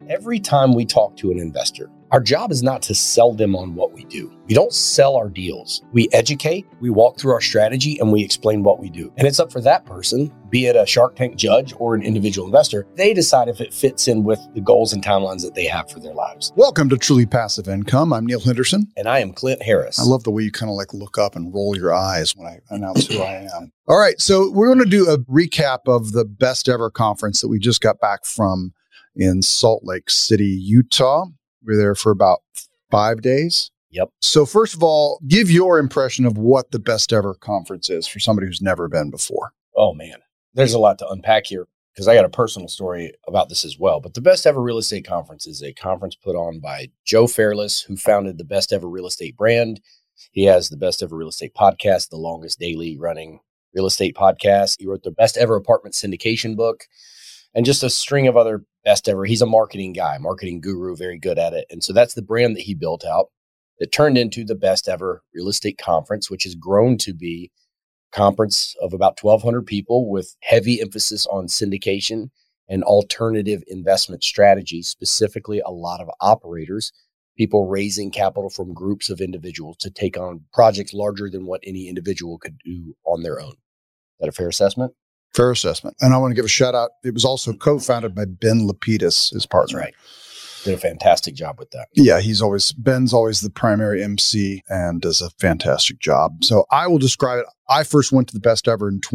Every time we talk to an investor, our job is not to sell them on what we do. We don't sell our deals. We educate, we walk through our strategy, and we explain what we do. And it's up for that person, be it a Shark Tank judge or an individual investor, they decide if it fits in with the goals and timelines that they have for their lives. Welcome to Truly Passive Income. I'm Neil Henderson. And I am Clint Harris. I love the way you kind of like look up and roll your eyes when I announce who I am. All right, so we're going to do a recap of the Best Ever conference that we just got back from in Salt Lake City, Utah. We were there for about 5 days. Yep. So first of all, give your impression of what the Best Ever conference is for somebody who's never been before. Oh, man. There's a lot to unpack here because I got a personal story about this as well. But the Best Ever Real Estate Conference is a conference put on by Joe Fairless, who founded the Best Ever Real Estate brand. He has the Best Ever Real Estate podcast, the longest daily running real estate podcast. He wrote the Best Ever Apartment Syndication book and just a string of other best ever. He's a marketing guy, marketing guru, very good at it. And so that's the brand that he built out that turned into the Best Ever Real Estate Conference, which has grown to be a conference of about 1,200 people with heavy emphasis on syndication and alternative investment strategies, specifically a lot of operators, people raising capital from groups of individuals to take on projects larger than what any individual could do on their own. Is that a fair assessment? Fair assessment. And I want to give a shout out. It was also co-founded by Ben Lapidus, his partner. That's right. Did a fantastic job with that. Yeah, Ben's always the primary MC and does a fantastic job. So I will describe it. I first went to the Best Ever in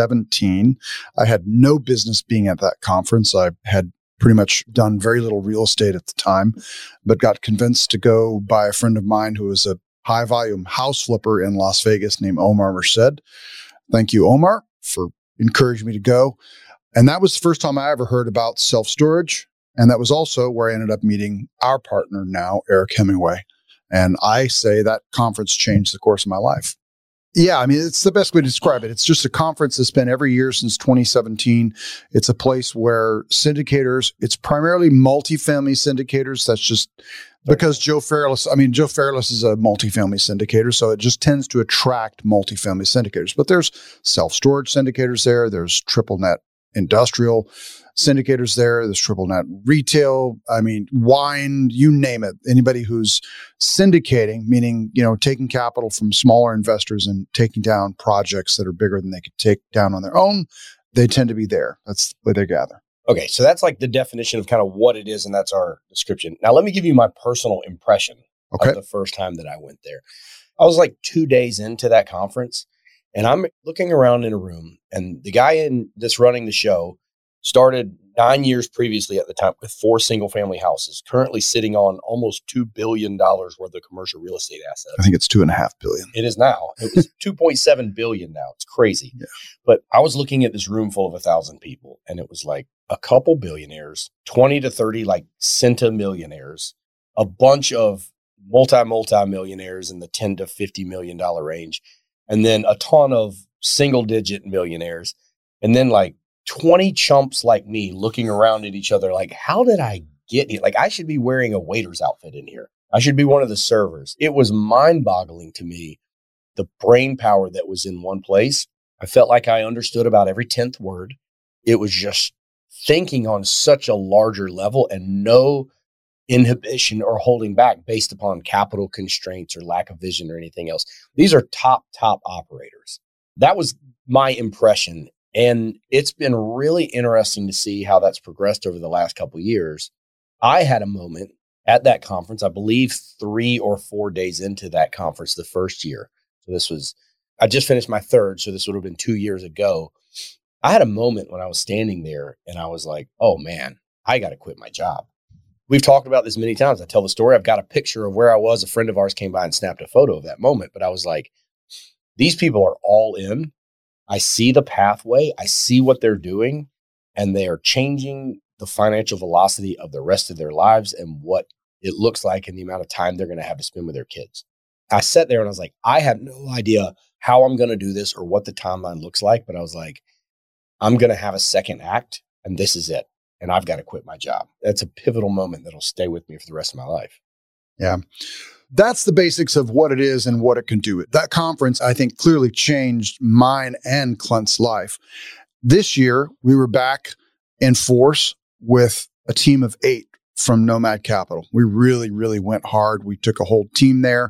2017. I had no business being at that conference. I had pretty much done very little real estate at the time, but got convinced to go by a friend of mine who was a high volume house flipper in Las Vegas named Omar Merced. Thank you, Omar, for encouraged me to go. And that was the first time I ever heard about self-storage. And that was also where I ended up meeting our partner now, Eric Hemingway. And I say that conference changed the course of my life. Yeah, I mean, it's the best way to describe it. It's just a conference that's been every year since 2017. It's a place where syndicators, it's primarily multifamily syndicators. That's just because Joe Fairless is a multifamily syndicator, so it just tends to attract multifamily syndicators. But there's self-storage syndicators there. There's triple net industrial syndicators there. There's triple net retail. I mean, wine, you name it. Anybody who's syndicating, meaning, taking capital from smaller investors and taking down projects that are bigger than they could take down on their own, they tend to be there. That's where they gather. Okay, so that's like the definition of kind of what it is, and that's our description. Now, let me give you my personal impression of the first time that I went there. I was like 2 days into that conference, and I'm looking around in a room, and the guy that's running the show started 9 years previously at the time with 4 single-family houses, currently sitting on almost $2 billion worth of commercial real estate assets. I think it's $2.5 billion. It is now. It was $2.7 billion now. It's crazy. Yeah. But I was looking at this room full of 1,000 people, and it was like a couple billionaires, 20 to 30 like centimillionaires, a bunch of multi-millionaires in the $10 to $50 million range, and then a ton of single-digit millionaires, and then like 20 chumps like me looking around at each other like, how did I get here? Like, I should be wearing a waiter's outfit in here. I should be one of the servers. It was mind-boggling to me, the brain power that was in one place. I felt like I understood about every 10th word. It was just thinking on such a larger level and no inhibition or holding back based upon capital constraints or lack of vision or anything else. These are top operators. That was my impression. And it's been really interesting to see how that's progressed over the last couple of years. I had a moment at that conference, I believe 3 or 4 days into that conference the first year. So I just finished my third, so this would have been 2 years ago. I had a moment when I was standing there and I was like, oh man, I got to quit my job. We've talked about this many times. I tell the story. I've got a picture of where I was. A friend of ours came by and snapped a photo of that moment. But I was like, these people are all in. I see the pathway. I see what they're doing, and they are changing the financial velocity of the rest of their lives and what it looks like and the amount of time they're going to have to spend with their kids. I sat there and I was like, I have no idea how I'm going to do this or what the timeline looks like. But I was like, I'm going to have a second act and this is it. And I've got to quit my job. That's a pivotal moment that'll stay with me for the rest of my life. Yeah. That's the basics of what it is and what it can do. That conference, I think, clearly changed mine and Clint's life. This year, we were back in force with a team of 8 from Nomad Capital. We really, really went hard. We took a whole team there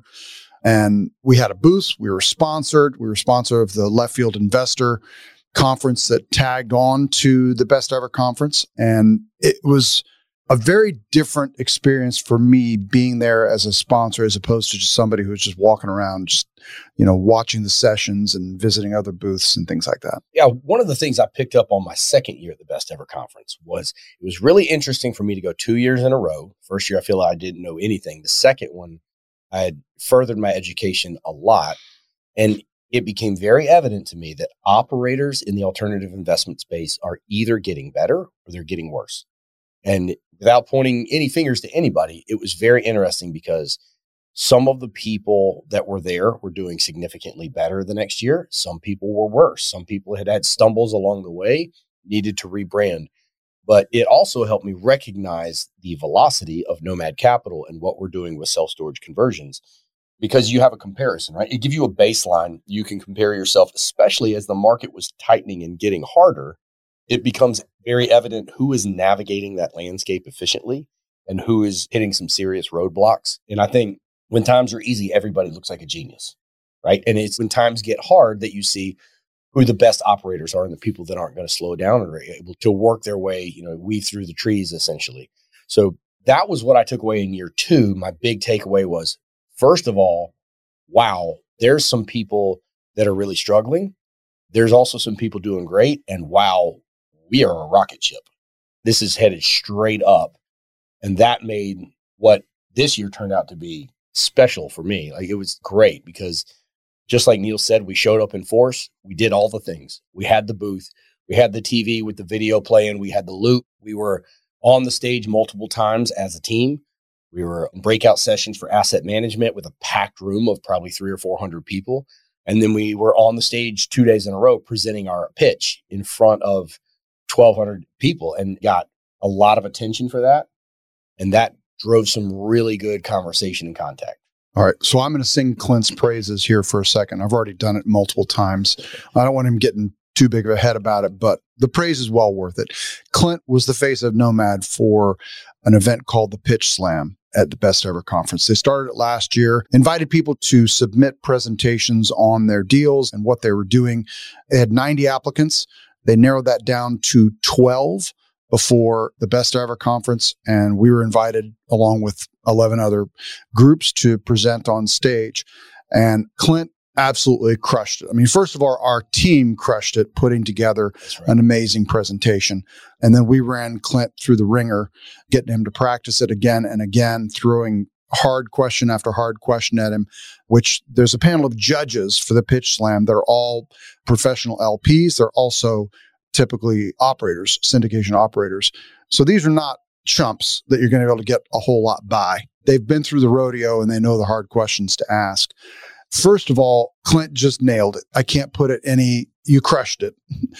and we had a booth. We were sponsored. We were sponsor of the Left Field Investor Conference that tagged on to the Best Ever Conference. And it was a very different experience for me being there as a sponsor as opposed to just somebody who was just walking around, just, watching the sessions and visiting other booths and things like that. Yeah. One of the things I picked up on my second year at the Best Ever Conference was it was really interesting for me to go 2 years in a row. First year, I feel like I didn't know anything. The second one, I had furthered my education a lot. And it became very evident to me that operators in the alternative investment space are either getting better or they're getting worse. And without pointing any fingers to anybody, it was very interesting because some of the people that were there were doing significantly better the next year. Some people were worse. Some people had stumbles along the way, needed to rebrand. But it also helped me recognize the velocity of Nomad Capital and what we're doing with self-storage conversions because you have a comparison, right? It gives you a baseline. You can compare yourself, especially as the market was tightening and getting harder. It becomes very evident who is navigating that landscape efficiently and who is hitting some serious roadblocks. And I think when times are easy, everybody looks like a genius, right? And it's when times get hard that you see who the best operators are and the people that aren't going to slow down and are able to work their way, weave through the trees essentially. So that was what I took away in year 2. My big takeaway was, first of all, wow, there's some people that are really struggling. There's also some people doing great. And wow, we are a rocket ship. This is headed straight up. And that made what this year turned out to be special for me. Like it was great because just like Neil said, we showed up in force. We did all the things. We had the booth. We had the TV with the video playing. We had the loop. We were on the stage multiple times as a team. We were in breakout sessions for asset management with a packed room of probably 300 or 400 people. And then we were on the stage 2 days in a row presenting our pitch in front of 1,200 people and got a lot of attention for that. And that drove some really good conversation and contact. All right. So I'm going to sing Clint's praises here for a second. I've already done it multiple times. I don't want him getting too big of a head about it, but the praise is well worth it. Clint was the face of Nomad for an event called the Pitch Slam at the Best Ever Conference. They started it last year, invited people to submit presentations on their deals and what they were doing. They had 90 applicants. They narrowed that down to 12 before the Best Ever Conference, and we were invited along with 11 other groups to present on stage. And Clint absolutely crushed it. I mean, first of all, our team crushed it, putting together an amazing presentation. And then we ran Clint through the ringer, getting him to practice it again and again, throwing hard question after hard question at him, which there's a panel of judges for the Pitch Slam. They're all professional LPs. They're also typically operators, syndication operators. So these are not chumps that you're going to be able to get a whole lot by. They've been through the rodeo and they know the hard questions to ask. First of all, Clint just nailed it. I can't put it you crushed it.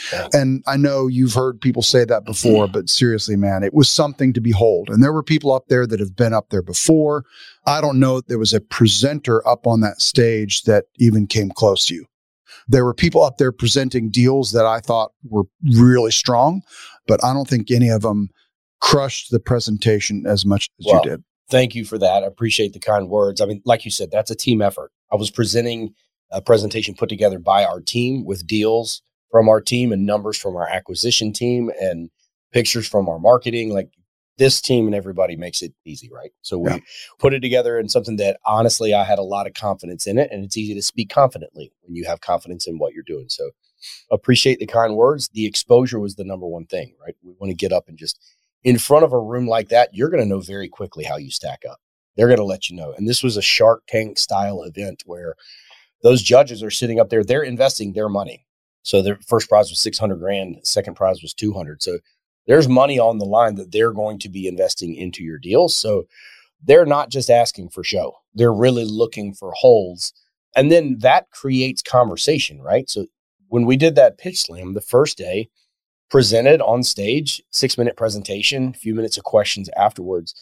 And I know you've heard people say that before, but seriously, man, it was something to behold. And there were people up there that have been up there before. I don't know if there was a presenter up on that stage that even came close to you. There were people up there presenting deals that I thought were really strong, but I don't think any of them crushed the presentation as much as you did. Thank you for that. I appreciate the kind words. I mean, like you said, that's a team effort. I was presenting a presentation put together by our team with deals from our team and numbers from our acquisition team and pictures from our marketing. Like this team and everybody makes it easy, right? So we put it together in something that honestly, I had a lot of confidence in it, and it's easy to speak confidently when you have confidence in what you're doing. So appreciate the kind words. The exposure was the number one thing, right? We want to get up and just in front of a room like that, you're going to know very quickly how you stack up. They're going to let you know. And this was a Shark Tank style event where those judges are sitting up there, they're investing their money. So their first prize was $600,000. Second prize was $200,000. So there's money on the line that they're going to be investing into your deals. So they're not just asking for show. They're really looking for holes. And then that creates conversation, right? So when we did that pitch slam the first day, presented on stage, 6-minute presentation, a few minutes of questions afterwards.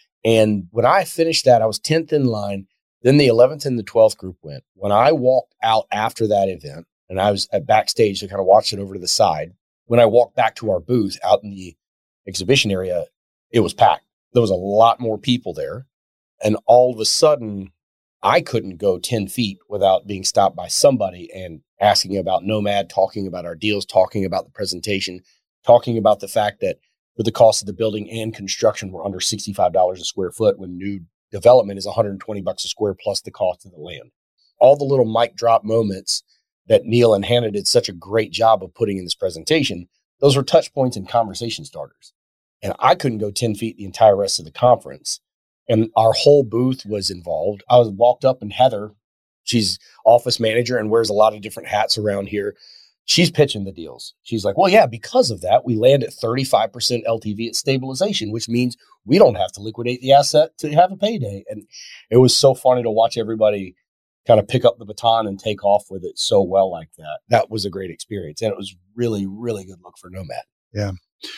And when I finished that, I was 10th in line. Then the 11th and the 12th group went. When I walked out after that event, and I was at backstage to kind of watch it over to the side, when I walked back to our booth out in the exhibition area, it was packed. There was a lot more people there. And all of a sudden, I couldn't go 10 feet without being stopped by somebody and asking about Nomad, talking about our deals, talking about the presentation, talking about the fact that for the cost of the building and construction, we're under $65 a square foot when new development is $120 a square plus the cost of the land. All the little mic drop moments that Neil and Hannah did such a great job of putting in this presentation, those were touch points and conversation starters. And I couldn't go 10 feet the entire rest of the conference. And our whole booth was involved. I was walked up and Heather, she's office manager and wears a lot of different hats around here. She's pitching the deals. She's like, well, yeah, because of that, we land at 35% LTV at stabilization, which means we don't have to liquidate the asset to have a payday. And it was so funny to watch everybody kind of pick up the baton and take off with it so well like that. That was a great experience. And it was really, really good look for Nomad. Yeah.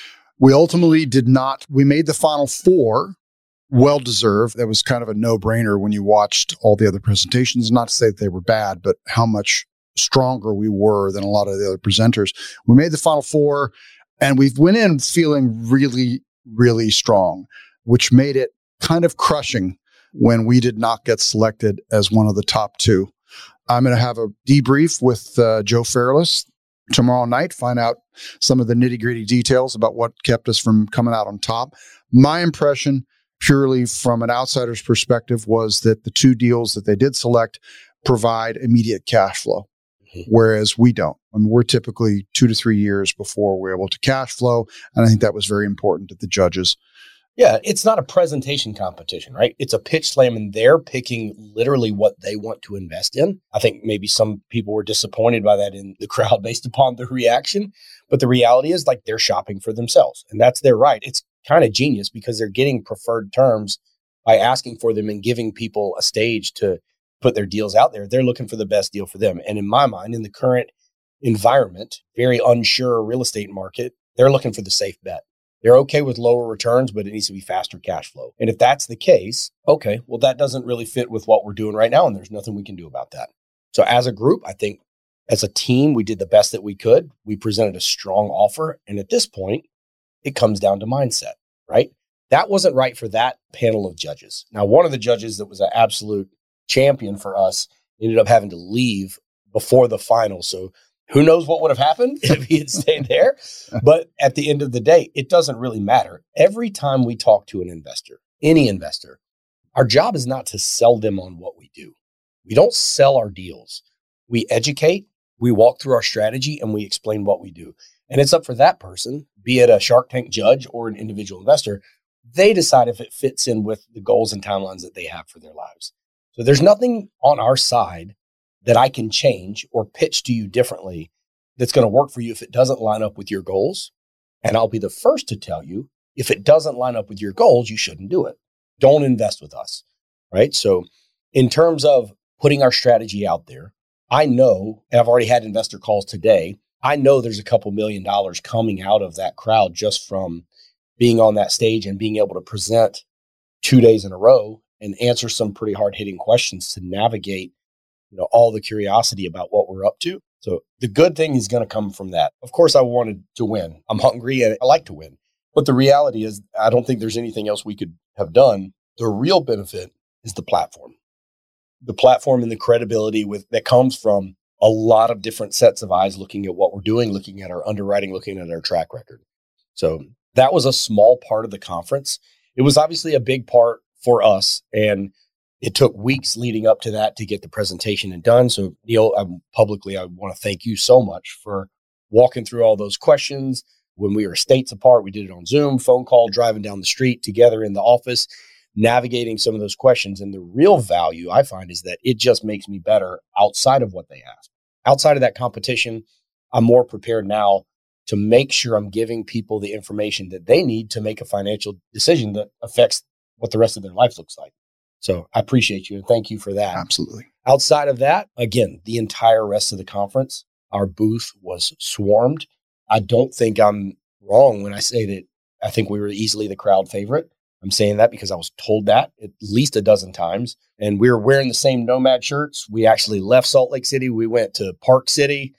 We ultimately we made the final four. Well-deserved. That was kind of a no-brainer when you watched all the other presentations. Not to say that they were bad, but how much stronger we were than a lot of the other presenters. We made the final four, and we went in feeling really, really strong, which made it kind of crushing when we did not get selected as one of the top two. I'm going to have a debrief with Joe Fairless tomorrow night, find out some of the nitty-gritty details about what kept us from coming out on top. My impression, purely from an outsider's perspective, was that the two deals that they did select provide immediate cash flow, whereas we don't. I mean, we're typically 2 to 3 years before we're able to cash flow, and I think that was very important to the judges. Yeah, it's not a presentation competition, right? It's a pitch slam, and they're picking literally what they want to invest in. I think maybe some people were disappointed by that in the crowd based upon the reaction, but the reality is like they're shopping for themselves, and that's their right. It's kind of genius because they're getting preferred terms by asking for them and giving people a stage to put their deals out there. They're looking for the best deal for them. And in my mind, in the current environment, very unsure real estate market, they're looking for the safe bet. They're okay with lower returns, but it needs to be faster cash flow. And if that's the case, okay, well, that doesn't really fit with what we're doing right now. And there's nothing we can do about that. So as a group, I think as a team, we did the best that we could. We presented a strong offer. And at this point, it comes down to mindset, right? That wasn't right for that panel of judges. Now, one of the judges that was an absolute champion for us ended up having to leave before the final. So who knows what would have happened if he had stayed there. But at the end of the day, it doesn't really matter. Every time we talk to an investor, any investor, our job is not to sell them on what we do. We don't sell our deals. We educate, we walk through our strategy, and we explain what we do. And it's up for that person, be it a Shark Tank judge or an individual investor, they decide if it fits in with the goals and timelines that they have for their lives. So there's nothing on our side that I can change or pitch to you differently that's going to work for you if it doesn't line up with your goals. And I'll be the first to tell you, if it doesn't line up with your goals, you shouldn't do it. Don't invest with us, right? So in terms of putting our strategy out there, I know, and I've already had investor calls today, I know there's a couple $1 million coming out of that crowd just from being on that stage and being able to present 2 days in a row and answer some pretty hard-hitting questions to navigate, all the curiosity about what we're up to. So the good thing is going to come from that. Of course, I wanted to win. I'm hungry and I like to win. But the reality is, I don't think there's anything else we could have done. The real benefit is the platform. The platform and the credibility that comes from a lot of different sets of eyes looking at what we're doing, looking at our underwriting, looking at our track record. So that was a small part of the conference. It was obviously a big part for us, and it took weeks leading up to that to get the presentation and done. So Neil, I want to thank you so much for walking through all those questions. When we were states apart, we did it on Zoom, phone call, driving down the street together in the office, navigating some of those questions. And the real value I find is that it just makes me better outside of what they ask. Outside of that competition, I'm more prepared now to make sure I'm giving people the information that they need to make a financial decision that affects what the rest of their life looks like. So I appreciate you and thank you for that. Absolutely. Outside of that, again, the entire rest of the conference, our booth was swarmed. I don't think I'm wrong when I say that I think we were easily the crowd favorite. I'm saying that because I was told that at least a dozen times. And we were wearing the same Nomad shirts. We actually left Salt Lake City. We went to Park City,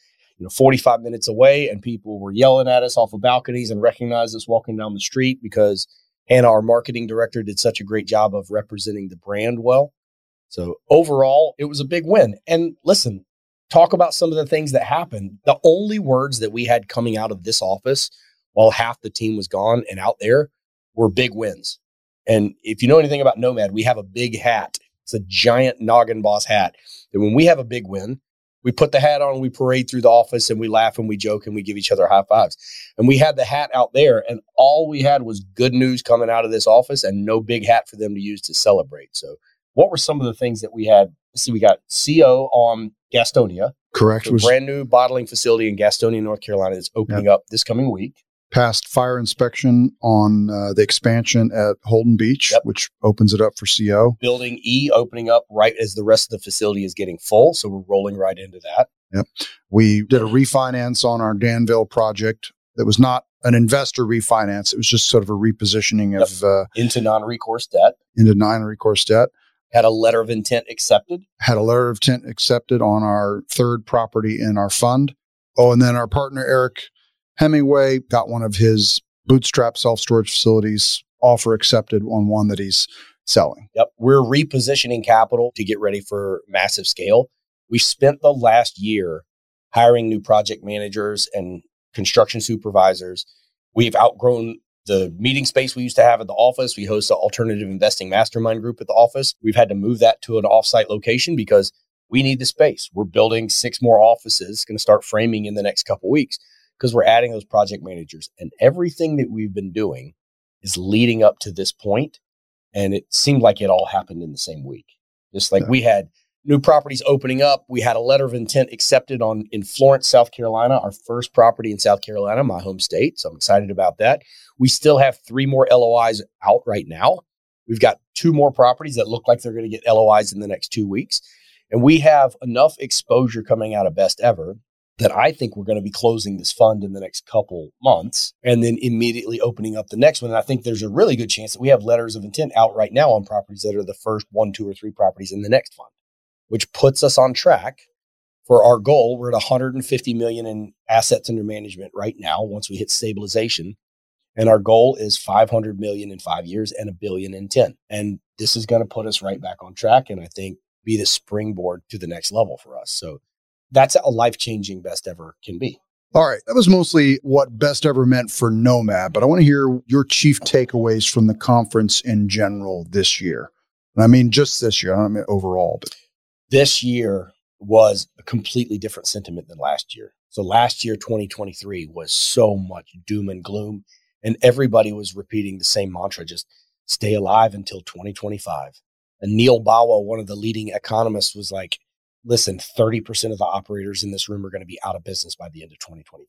45 minutes away, and people were yelling at us off of balconies and recognized us walking down the street because And our marketing director did such a great job of representing the brand well. So overall, it was a big win. And listen, talk about some of the things that happened. The only words that we had coming out of this office while half the team was gone and out there were big wins. And if you know anything about Nomad, we have a big hat. It's a giant Noggin Boss hat. And when we have a big win, we put the hat on, we parade through the office, and we laugh and we joke and we give each other high fives. And we had the hat out there, and all we had was good news coming out of this office and no big hat for them to use to celebrate. So what were some of the things that we had? Let's see, we got CO on Gastonia. Correct. So brand new bottling facility in Gastonia, North Carolina that's opening up this coming week. Passed fire inspection on the expansion at Holden Beach, which opens it up for CO. Building E opening up right as the rest of the facility is getting full. So we're rolling right into that. Yep. We did a refinance on our Danville project. That was not an investor refinance. It was just sort of a repositioning of into non-recourse debt. Had a letter of intent accepted. On our third property in our fund. Oh, and then our partner, Eric Hemingway, got one of his bootstrap self-storage facilities offer accepted on one that he's selling. Yep. We're repositioning capital to get ready for massive scale. We spent the last year hiring new project managers and construction supervisors. We've outgrown the meeting space we used to have at the office. We host an alternative investing mastermind group at the office. We've had to move that to an offsite location because we need the space. We're building 6 more offices, going to start framing in the next couple of weeks because we're adding those project managers. And everything that we've been doing is leading up to this point. And it seemed like it all happened in the same week. Just like we had new properties opening up. We had a letter of intent accepted in Florence, South Carolina, our first property in South Carolina, my home state. So I'm excited about that. We still have 3 more LOIs out right now. We've got 2 more properties that look like they're going to get LOIs in the next 2 weeks. And we have enough exposure coming out of Best Ever that I think we're going to be closing this fund in the next couple months and then immediately opening up the next one. And I think there's a really good chance that we have letters of intent out right now on properties that are the first 1, 2, or 3 properties in the next fund, which puts us on track for our goal. We're at $150 million in assets under management right now once we hit stabilization. And our goal is $500 million in 5 years and $1 billion in 10. And this is going to put us right back on track and I think be the springboard to the next level for us. So that's a life-changing Best Ever can be. All right. That was mostly what Best Ever meant for Nomad, but I want to hear your chief takeaways from the conference in general this year. And I mean, just this year, I don't mean overall, but this year was a completely different sentiment than last year. So last year, 2023 was so much doom and gloom and everybody was repeating the same mantra, just stay alive until 2025. And Neil Bawa, one of the leading economists, was like, listen, 30% of the operators in this room are going to be out of business by the end of 2025.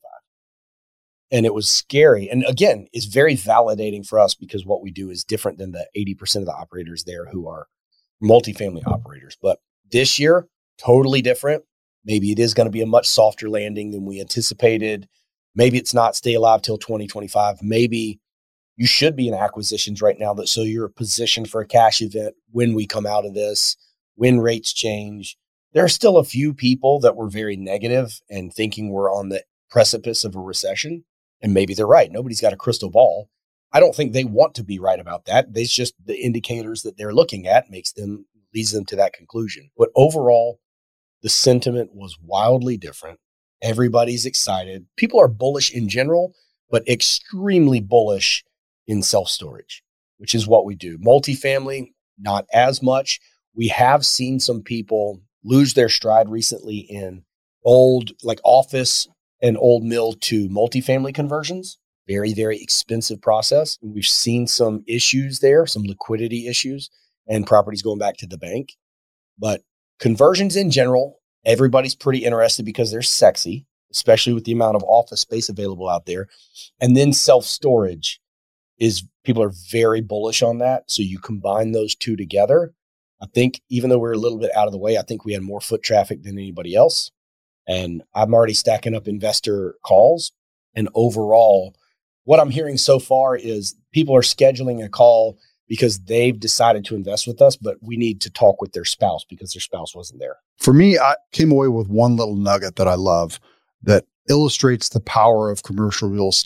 And it was scary. And again, it's very validating for us because what we do is different than the 80% of the operators there who are multifamily operators. But this year, totally different. Maybe it is going to be a much softer landing than we anticipated. Maybe it's not stay alive till 2025. Maybe you should be in acquisitions right now so you're positioned for a cash event when we come out of this, when rates change. There are still a few people that were very negative and thinking we're on the precipice of a recession. And maybe they're right. Nobody's got a crystal ball. I don't think they want to be right about that. It's just the indicators that they're looking at leads them to that conclusion. But overall, the sentiment was wildly different. Everybody's excited. People are bullish in general, but extremely bullish in self-storage, which is what we do. Multifamily, not as much. We have seen some people lose their stride recently in old, like office and old mill to multifamily conversions. Very, very expensive process. We've seen some issues there, some liquidity issues, and properties going back to the bank. But conversions in general, everybody's pretty interested because they're sexy, especially with the amount of office space available out there. And then self-storage people are very bullish on that. So you combine those two together. I think even though we're a little bit out of the way, I think we had more foot traffic than anybody else. And I'm already stacking up investor calls. And overall, what I'm hearing so far is people are scheduling a call because they've decided to invest with us, but we need to talk with their spouse because their spouse wasn't there. For me, I came away with one little nugget that I love that illustrates the power of commercial real estate.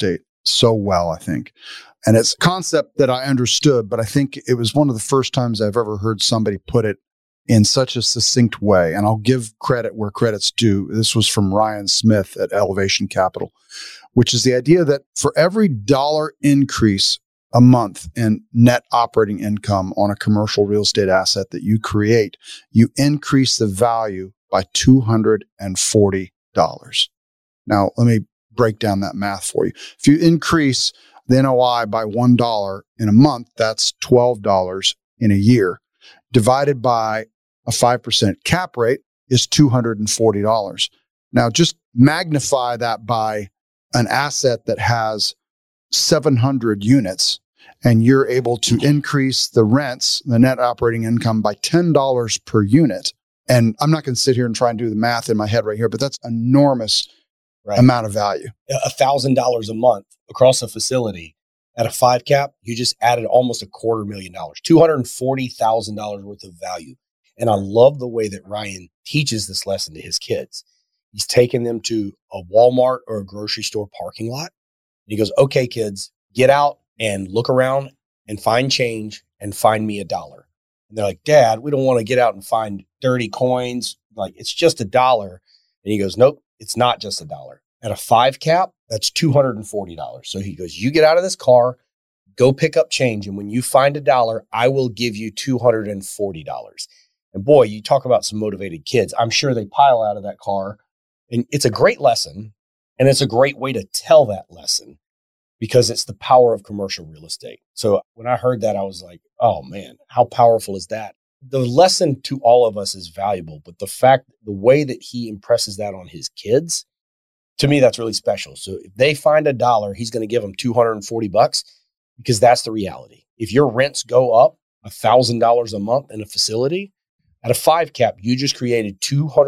so well, I think. And it's a concept that I understood, but I think it was one of the first times I've ever heard somebody put it in such a succinct way. And I'll give credit where credit's due. This was from Ryan Smith at Elevation Capital, which is the idea that for every dollar increase a month in net operating income on a commercial real estate asset that you create, you increase the value by $240. Now, let me break down that math for you. If you increase the NOI by $1 in a month, that's $12 in a year. Divided by a 5% cap rate is $240. Now, just magnify that by an asset that has 700 units, and you're able to increase the rents, the net operating income, by $10 per unit. And I'm not going to sit here and try and do the math in my head right here, but that's enormous amount of value. $1,000 a month across a facility at a 5 cap, you just added almost $250,000, $240,000 worth of value. And I love the way that Ryan teaches this lesson to his kids. He's taking them to a Walmart or a grocery store parking lot. And he goes, okay, kids, get out and look around and find change and find me $1. And they're like, Dad, we don't want to get out and find dirty coins. Like, it's just $1. And he goes, nope, it's not just $1. At a 5 cap, that's $240. So he goes, you get out of this car, go pick up change. And when you find $1, I will give you $240. And boy, you talk about some motivated kids. I'm sure they pile out of that car. And it's a great lesson. And it's a great way to tell that lesson because it's the power of commercial real estate. So when I heard that, I was like, oh man, how powerful is that? The lesson to all of us is valuable, but the way that he impresses that on his kids, to me, that's really special. So if they find $1, he's going to give them $240 because that's the reality. If your rents go up $1,000 a month in a facility, at a 5 cap, you just created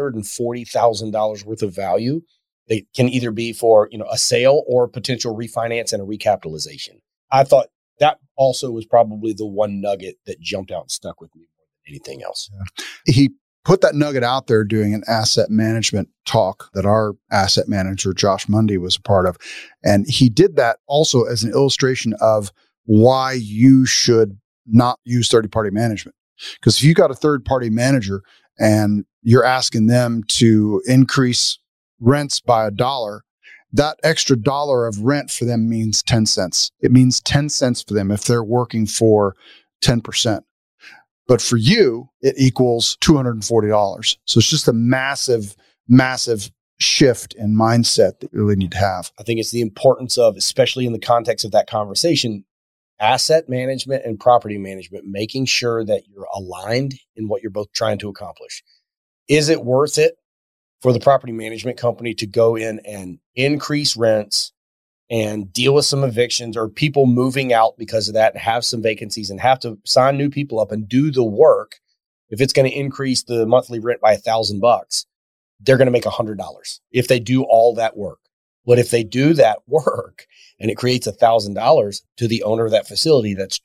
$240,000 worth of value. They can either be for, a sale or a potential refinance and a recapitalization. I thought that also was probably the one nugget that jumped out and stuck with me more than anything else. Yeah. He put that nugget out there doing an asset management talk that our asset manager, Josh Mundy, was a part of. And he did that also as an illustration of why you should not use third-party management. Because if you got a third-party manager and you're asking them to increase rents by $1, that extra dollar of rent for them means 10 cents. It means 10 cents for them if they're working for 10%. But for you, it equals $240. So it's just a massive, massive shift in mindset that you really need to have. I think it's the importance of, especially in the context of that conversation, asset management and property management, making sure that you're aligned in what you're both trying to accomplish. Is it worth it for the property management company to go in and increase rents and deal with some evictions or people moving out because of that and have some vacancies and have to sign new people up and do the work? If it's going to increase the monthly rent by $1,000, they're going to make $100 if they do all that work. But if they do that work and it creates $1,000 to the owner of that facility, that's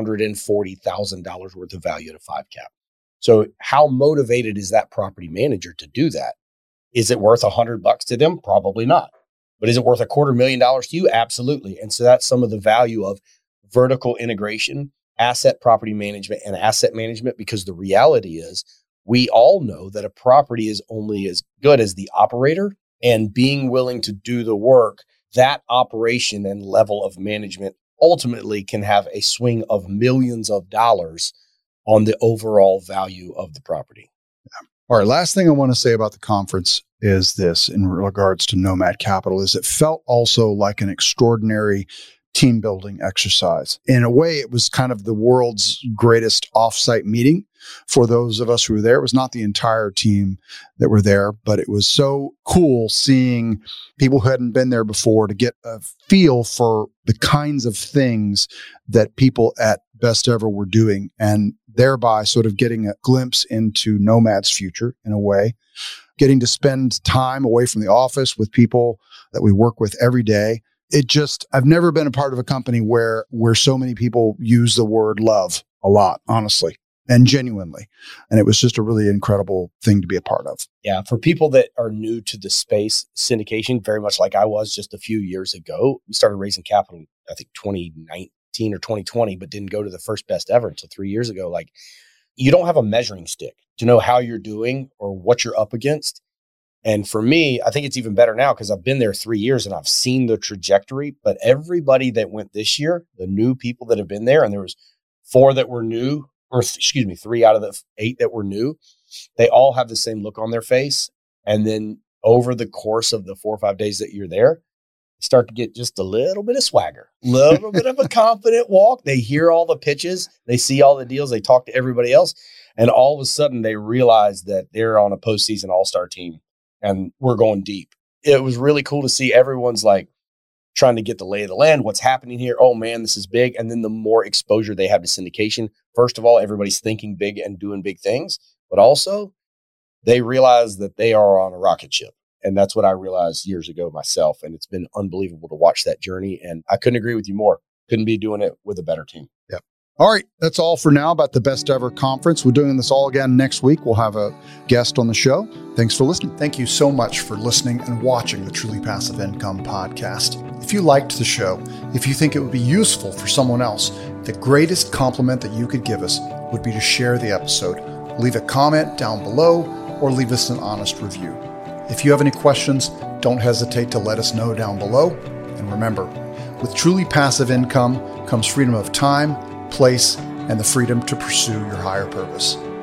$240,000 worth of value at a 5 cap. So how motivated is that property manager to do that? Is it worth $100 to them? Probably not. But is it worth $250,000 to you? Absolutely. And so that's some of the value of vertical integration, asset property management, and asset management, because the reality is we all know that a property is only as good as the operator, and being willing to do the work, that operation and level of management ultimately can have a swing of millions of dollars on the overall value of the property. Yeah. All right. Last thing I want to say about the conference is this in regards to Nomad Capital is it felt also like an extraordinary team building exercise. In a way, it was kind of the world's greatest offsite meeting for those of us who were there. It was not the entire team that were there, but it was so cool seeing people who hadn't been there before to get a feel for the kinds of things that people at Best Ever were doing, and thereby sort of getting a glimpse into Nomad's future in a way, getting to spend time away from the office with people that we work with every day. I've never been a part of a company where so many people use the word love a lot, honestly. and genuinely. And it was just a really incredible thing to be a part of. Yeah. For people that are new to the space, syndication, very much like I was just a few years ago, we started raising capital, I think 2019 or 2020, but didn't go to the first best ever until 3 years ago. Like, you don't have a measuring stick to know how you're doing or what you're up against. And for me, I think it's even better now because I've been there 3 years and I've seen the trajectory. But everybody that went this year, the new people that have been there, and there was 4 that were new, or 3 out of the 8 that were new, they all have the same look on their face. And then over the course of the 4 or 5 days that you're there, start to get just a little bit of swagger, a little bit of a confident walk. They hear all the pitches, they see all the deals, they talk to everybody else. And all of a sudden they realize that they're on a postseason all-star team and we're going deep. It was really cool to see everyone's like trying to get the lay of the land. What's happening here? Oh man, this is big. And then the more exposure they have to syndication, first of all, everybody's thinking big and doing big things, but also they realize that they are on a rocket ship. And that's what I realized years ago myself. And it's been unbelievable to watch that journey. And I couldn't agree with you more. Couldn't be doing it with a better team. Yep. All right. That's all for now about the Best Ever Conference. We're doing this all again next week. We'll have a guest on the show. Thanks for listening. Thank you so much for listening and watching the Truly Passive Income podcast. If you liked the show, if you think it would be useful for someone else, the greatest compliment that you could give us would be to share the episode. Leave a comment down below or leave us an honest review. If you have any questions, don't hesitate to let us know down below. And remember, with Truly Passive Income comes freedom of time, place, and the freedom to pursue your higher purpose.